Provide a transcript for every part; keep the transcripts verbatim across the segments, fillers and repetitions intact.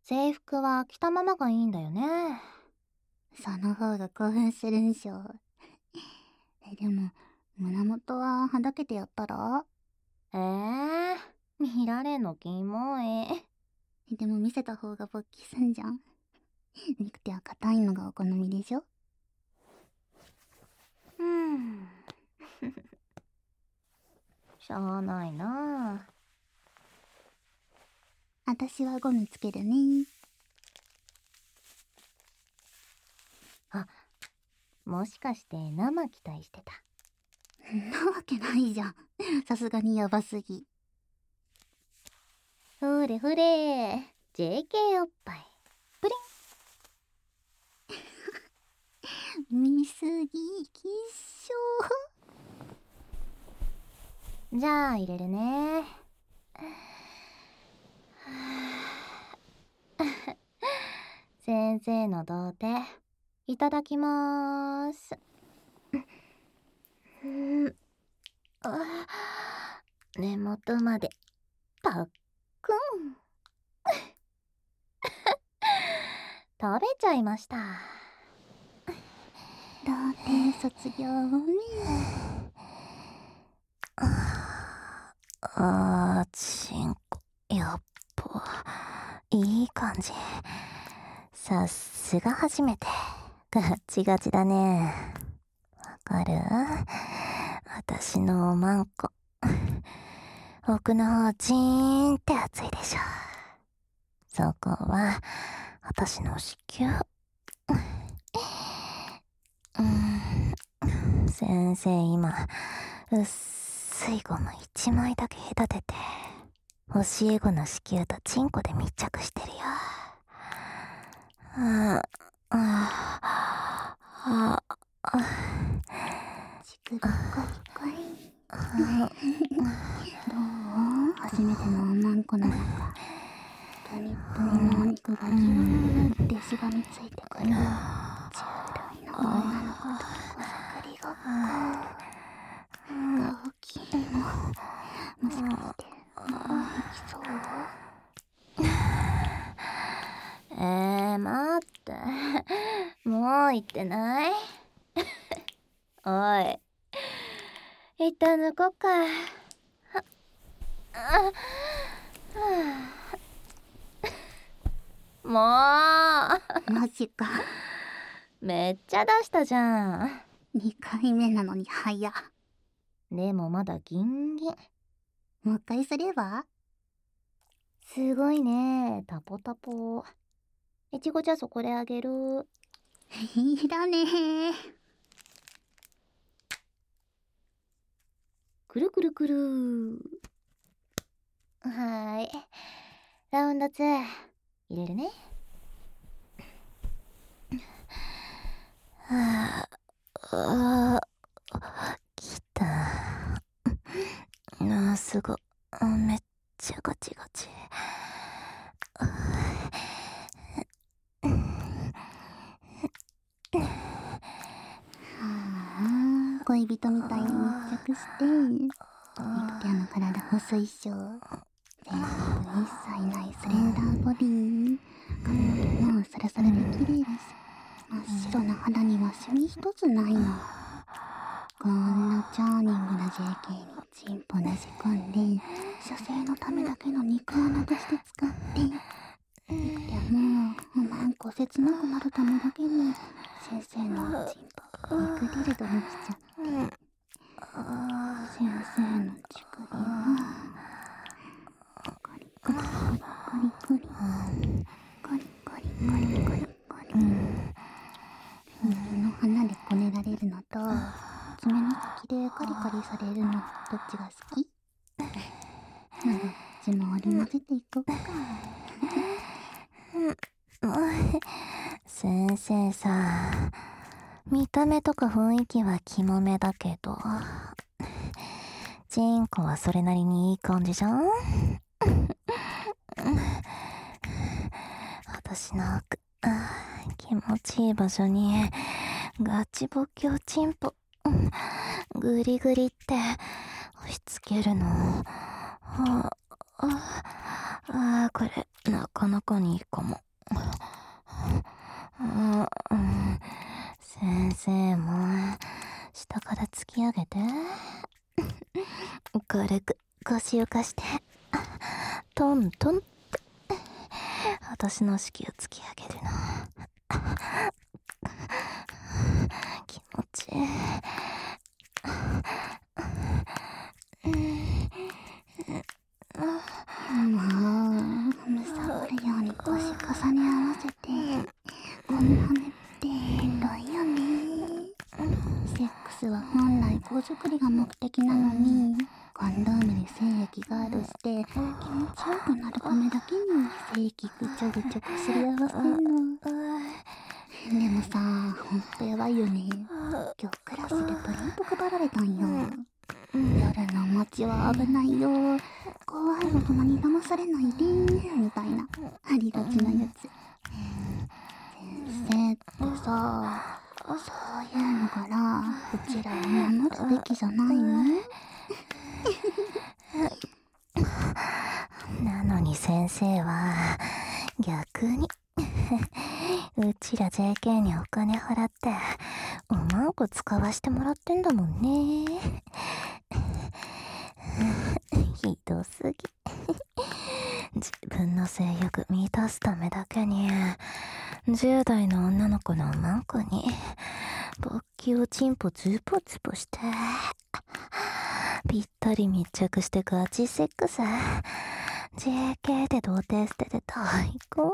制服は着たままがいいんだよね。 その方が興奮するんしょ。え、でも、胸元ははだけてやったら？ えー、見られんのキモい。 でも見せた方が勃起すんじゃん。肉手は硬いのがお好みでしょ？ うん。しゃあないな。 あたしはゴムつけるね。 あ、もしかして生期待してた？ なわけないじゃん。さすがにヤバすぎ。 ふれふれ ジェーケー おっぱいプリ見すぎ、きっしン。じゃあ入れるね。先生の童貞いただきまーす。うんあ根元までたっくん食べちゃいました。 童貞卒業おめ。 あーちんこやっぱいい感じ。さすが初めて。ガチガチだね。わかる？私のおまんこ奥の方ジーンって熱いでしょ。そこは私の子宮。うん先生今薄いゴム一枚だけ隔てて教え子の子宮とチンコで密着してるよ。ああああ乳首コリコリ。どう？初めての女の子の中、プニプニのお肉がギューってしがみついてくる。じゅう代の女の子とこそくりごっこが大きいの。もしかしてもう行きそう？ えー、待ってもう行ってない？おい一旦抜こっか。あもマジか。 うめっちゃ出したじゃん。 にかいめなのに早。 でもまだギンギン。 もう一回すれば？ すごいねタポタポ。いちごじゃそこであげる。 いらねえ。 くるくるくる。はーいラウンドツー入れるね。はああきた。あすごめっちゃガチガチ。 ああ、恋人みたいに密着して。肉キャの体細いっしょ。全身一切ないスレンダーボディ。髪の毛もサラサラで綺麗だし、真っ白な肌にはシミ一つないの。こんなチャーミングな ジェーケー にチンポねじ込んで、射精のためだけの肉穴として使って、肉キャもおまんこ切なくなるためだけに先生のチンポ肉ディルドにしちゃって、先生の乳首もコリコリコリコリコリコリコリコリコリコリ。右の鼻でこねられるのと爪の先でカリカリされるの、どっちが好き？まあどっちも織り交ぜていこうか。 先生さ、見た目とか雰囲気はキモめだけどチンコはそれなりにいい感じじゃん。私の奥気持ちいい場所にガチボキョチンポグリグリって押し付けるの。あああこれなかなかにいいかも。あ、うん、先生も下から突き上げて軽く腰浮かしてトントンって私の子宮を突き上げるの。気持ちいい。 もうむさぼるように腰重ね合わせてゴムはめってエロいよね。セックスは本来子作りが目的なのにコンドームで精液ガードして気持ちよくなるためだけに精液ぐちょぐちょこすり合わせんの。でもさ、ほんとやばいよね。今日クラスでプリント配られたんよ。夜の街は危ないよ、怖い大人に騙されないでみたいなありがちなやつ。先生ってさ、そういうのからうちらを守るべきじゃないの？ なのに先生は逆にうちら ジェーケー にお金払ってうまく使わしてもらってんだもんね。ひどすぎ。自分の性欲満たすためだけにじゅう代の女の子のマンコに勃起をチンポズポズポしてぴったり密着してガチセックス。 ジェーケー で童貞捨てて最高。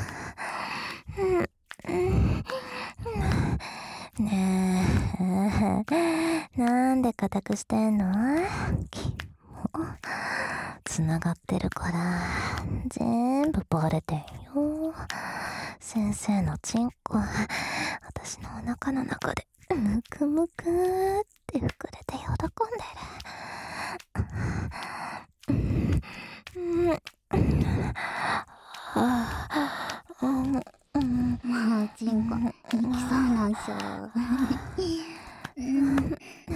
ねえ、なんで固くしてんの？キモ。つながってるから全部バレてんよ。先生のチンコ私のお腹の中でムクムクって膨れて喜んでる。うんああ、うん、うん、 もうチンコ行きそうなんしょ。うんうん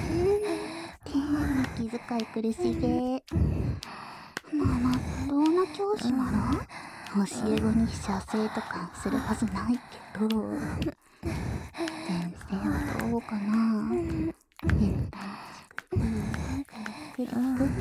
気遣い苦しげ。まあまっとうな教師なら教え子に射精とかするはずないけど、先生はどうかな。変態チクリク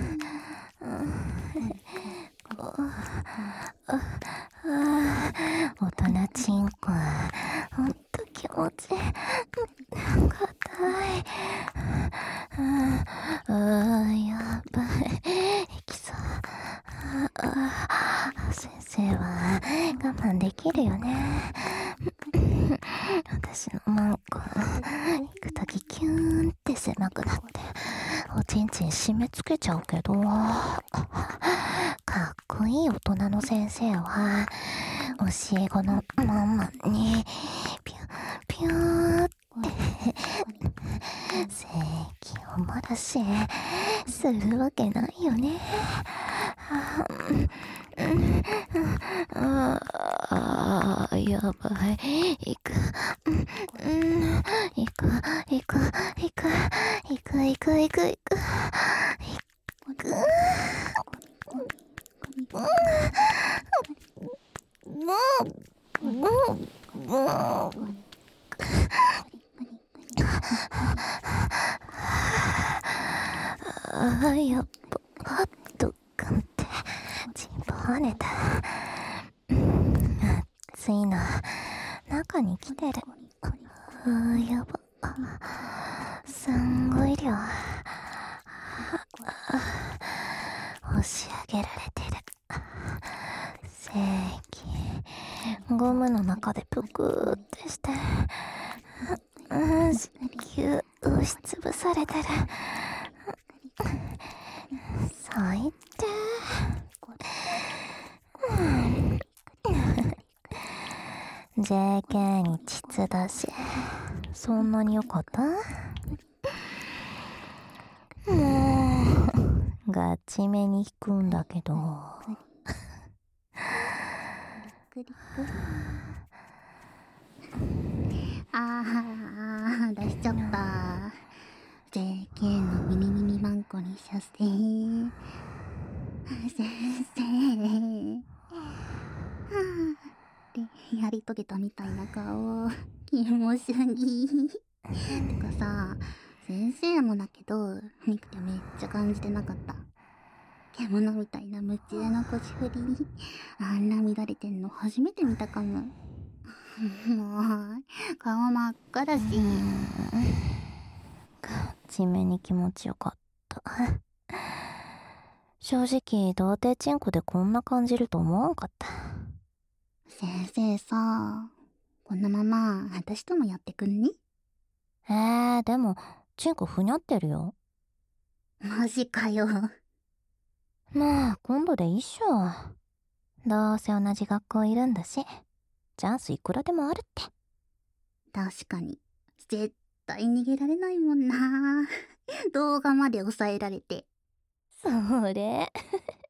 大人チンコほんと気持ちいい。硬い。ああやばい、いきそう。あ先生は我慢できるよね。私のマンコ行くときキューンって狭くなっておちんちん締め付けちゃうけど、かっこいい大人の先生は教え子のママにピュピューって性器を漏らしするわけないよね。あああやばい、行く、うん、行く行く行く行く行く行く行く行くもうもうもうああやっぱハッとかんってチンポ跳ねた。熱いの中に来てる。ああやば、すんごい量押し上げられてる。精液ゴムの中でぷくーってしてうん子宮押しつぶされてる。最低。ジェーケー に膣だしそんなに良かった？もうガチめに引くんだけどああ出しちゃった。 ジェーケー のミニミニマンコに射精。先生やり遂げたみたいな顔。キモすぎ。てかさ、先生もだけど、ミクテめっちゃ感じてなかった。獣みたいな夢中の腰振り。あんな乱れてんの初めて見たかも。もう、顔真っ赤だし。 地面に気持ちよかった。正直、童貞チンコでこんな感じると思わんかった。 先生さ、このまま私ともやってくんに？ えー、でも、チンコふにゃってるよ。 マジかよ。 まあ、今度でいいっしょ。どうせ同じ学校いるんだし、チャンスいくらでもあるって。 確かに。絶対逃げられないもんな。動画まで抑えられて。 それ